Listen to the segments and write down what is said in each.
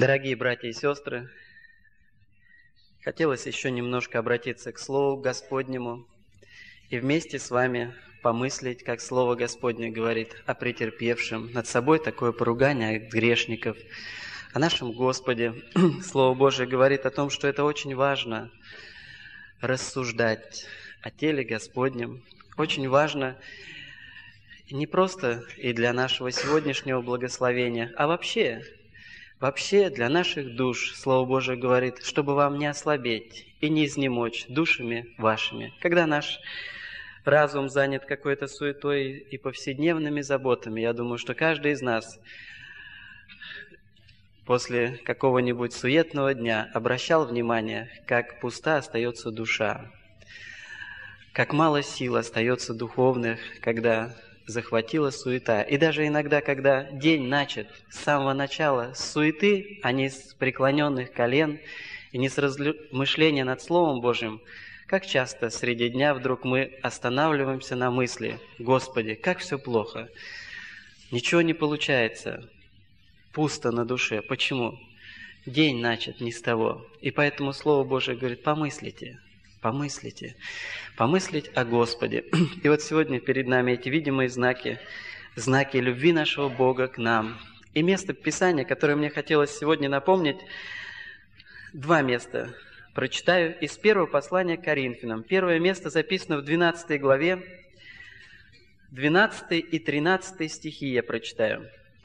Дорогие братья и сестры, хотелось еще немножко обратиться к Слову Господнему и вместе с вами помыслить, как Слово Господне говорит о претерпевшем над собой такое поругание от грешников, о нашем Господе. Слово Божие говорит о том, что это очень важно рассуждать о теле Господнем. Очень важно не просто и для нашего сегодняшнего благословения, а вообще для наших душ, Слово Божие говорит, чтобы вам не ослабеть и не изнемочь душами вашими. Когда наш разум занят какой-то суетой и повседневными заботами, я думаю, что каждый из нас после какого-нибудь суетного дня обращал внимание, как пуста остается душа, как мало сил остается духовных, когда захватила суета. И даже иногда, когда день начат с самого начала с суеты, а не с преклоненных колен и не с размышления над Словом Божьим, как часто среди дня вдруг мы останавливаемся на мысли: «Господи, как все плохо! Ничего не получается, пусто на душе». Почему? День начат не с того. И поэтому Слово Божие говорит: помыслите. Помыслить о Господе. И вот сегодня перед нами эти видимые знаки любви нашего Бога к нам. И место Писания, которое мне хотелось сегодня напомнить, два места прочитаю из первого послания к Коринфянам. Первое место записано в 12 главе, 12 и 13 стихи я прочитаю.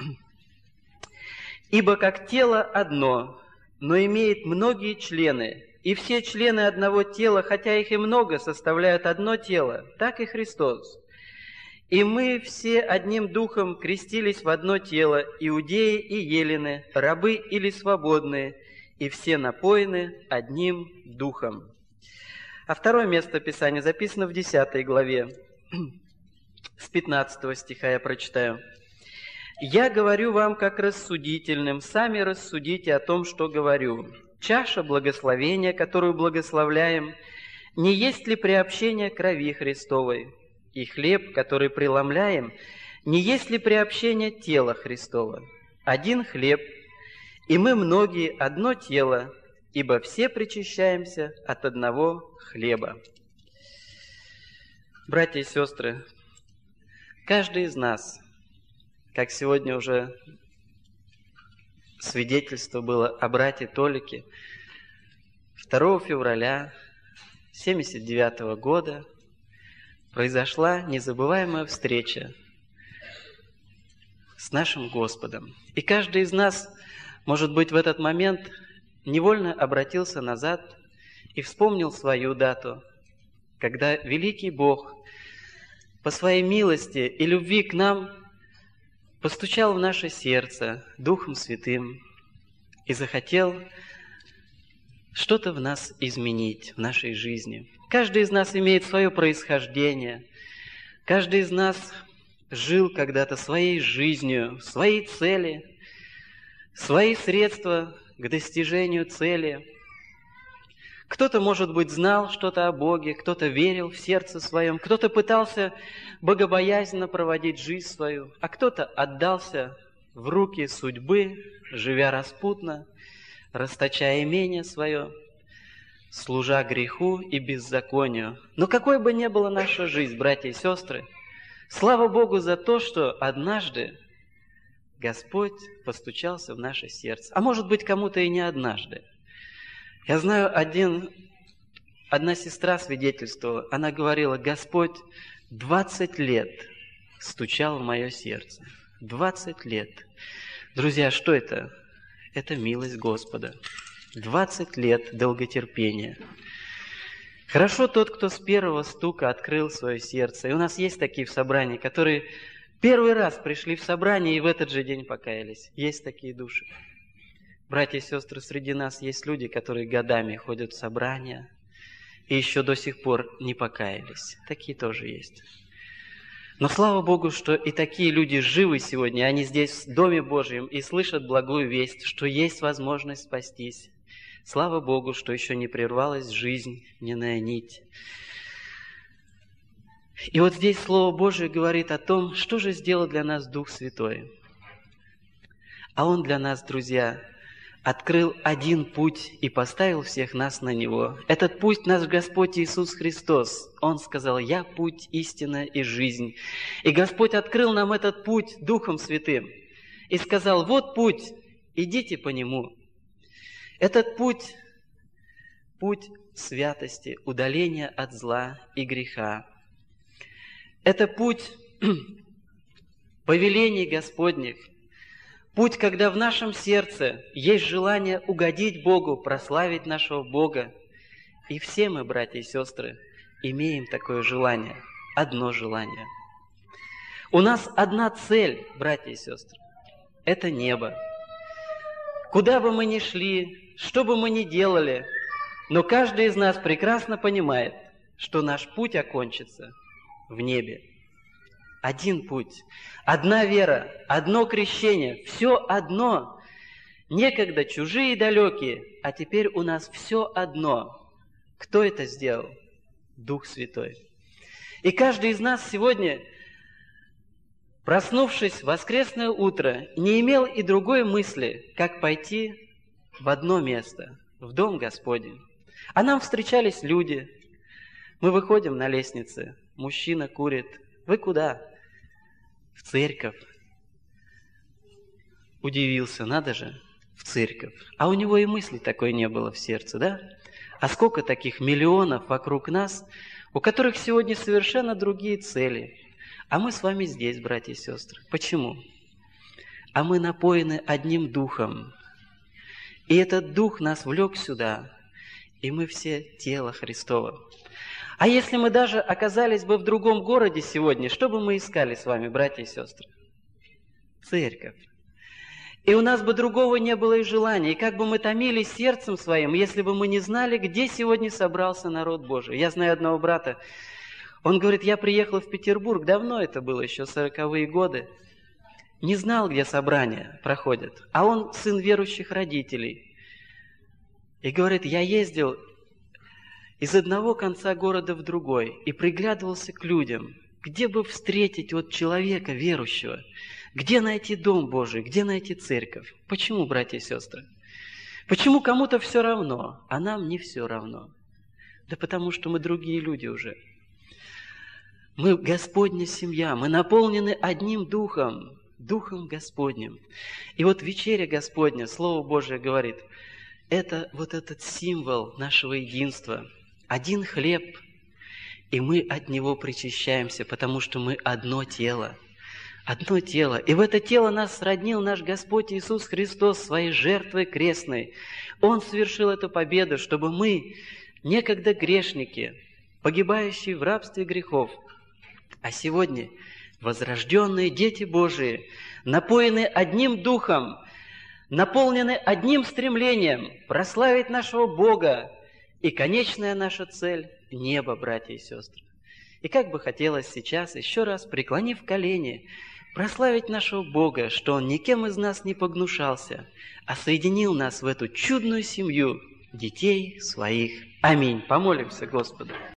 «Ибо как тело одно, но имеет многие члены, и все члены одного тела, хотя их и много, составляют одно тело, так и Христос. И мы все одним духом крестились в одно тело, иудеи и елены, рабы или свободные, и все напоены одним духом». А второе место Писания записано в 10 главе, с 15 стиха я прочитаю. «Я говорю вам как рассудительным, сами рассудите о том, что говорю. Чаша благословения, которую благословляем, не есть ли приобщение крови Христовой? И хлеб, который преломляем, не есть ли приобщение тела Христова? Один хлеб, и мы многие одно тело, ибо все причащаемся от одного хлеба». Братья и сестры, каждый из нас, как сегодня уже свидетельство было о брате Толике, 2 февраля 1979 года произошла незабываемая встреча с нашим Господом. И каждый из нас, может быть, в этот момент невольно обратился назад и вспомнил свою дату, когда великий Бог по своей милости и любви к нам постучал в наше сердце Духом Святым и захотел что-то в нас изменить, в нашей жизни. Каждый из нас имеет свое происхождение. Каждый из нас жил когда-то своей жизнью, своей цели, свои средства к достижению цели. Кто-то, может быть, знал что-то о Боге, кто-то верил в сердце своем, кто-то пытался богобоязненно проводить жизнь свою, а кто-то отдался в руки судьбы, живя распутно, расточая имение свое, служа греху и беззаконию. Но какой бы ни была наша жизнь, братья и сестры, слава Богу за то, что однажды Господь постучался в наше сердце. А может быть, кому-то и не однажды. Я знаю, одна сестра свидетельствовала, она говорила: «Господь 20 лет стучал в мое сердце». 20 лет. Друзья, что это? Это милость Господа. 20 лет долготерпения. Хорошо тот, кто с первого стука открыл свое сердце. И у нас есть такие в собрании, которые первый раз пришли в собрание и в этот же день покаялись. Есть такие души. Братья и сестры, среди нас есть люди, которые годами ходят в собрания и еще до сих пор не покаялись. Такие тоже есть. Но слава Богу, что и такие люди живы сегодня, они здесь в Доме Божьем и слышат благую весть, что есть возможность спастись. Слава Богу, что еще не прервалась жизнь, ненная нить. И вот здесь Слово Божие говорит о том, что же сделал для нас Дух Святой. А Он для нас, друзья, открыл один путь и поставил всех нас на него. Этот путь наш Господь Иисус Христос. Он сказал: «Я путь, истина и жизнь». И Господь открыл нам этот путь Духом Святым и сказал: «Вот путь, идите по нему». Этот путь – путь святости, удаления от зла и греха. Это путь повелений Господних, путь, когда в нашем сердце есть желание угодить Богу, прославить нашего Бога. И все мы, братья и сестры, имеем такое желание, одно желание. У нас одна цель, братья и сестры, это небо. Куда бы мы ни шли, что бы мы ни делали, но каждый из нас прекрасно понимает, что наш путь окончится в небе. Один путь, одна вера, одно крещение, все одно. Некогда чужие и далекие, а теперь у нас все одно. Кто это сделал? Дух Святой. И каждый из нас сегодня, проснувшись в воскресное утро, не имел и другой мысли, как пойти в одно место, в Дом Господень. А нам встречались люди. Мы выходим на лестнице, мужчина курит. Вы куда? В церковь. Удивился, надо же, в церковь. А у него и мысли такой не было в сердце, да? А сколько таких миллионов вокруг нас, у которых сегодня совершенно другие цели. А мы с вами здесь, братья и сестры. Почему? А мы напоены одним духом. И этот дух нас влек сюда. И мы все тело Христово. А если мы даже оказались бы в другом городе сегодня, что бы мы искали с вами, братья и сестры? Церковь. И у нас бы другого не было и желания. И как бы мы томились сердцем своим, если бы мы не знали, где сегодня собрался народ Божий. Я знаю одного брата, он говорит: я приехал в Петербург, давно это было, еще 40-е годы. Не знал, где собрания проходят. А он сын верующих родителей. И говорит: я ездил из одного конца города в другой и приглядывался к людям, где бы встретить вот человека верующего, где найти Дом Божий, где найти церковь. Почему, братья и сестры? Почему кому-то все равно, а нам не все равно? Да потому что мы другие люди уже. Мы Господня семья, мы наполнены одним Духом, Духом Господним. И вот вечеря Господня, Слово Божие говорит, это вот этот символ нашего единства. Один хлеб, и мы от него причащаемся, потому что мы одно тело. Одно тело. И в это тело нас сроднил наш Господь Иисус Христос своей жертвой крестной. Он совершил эту победу, чтобы мы, некогда грешники, погибающие в рабстве грехов, а сегодня возрожденные дети Божии, напоенные одним духом, наполнены одним стремлением прославить нашего Бога. И конечная наша цель – небо, братья и сестры. И как бы хотелось сейчас, еще раз преклонив колени, прославить нашего Бога, что Он никем из нас не погнушался, а соединил нас в эту чудную семью детей своих. Аминь. Помолимся Господу.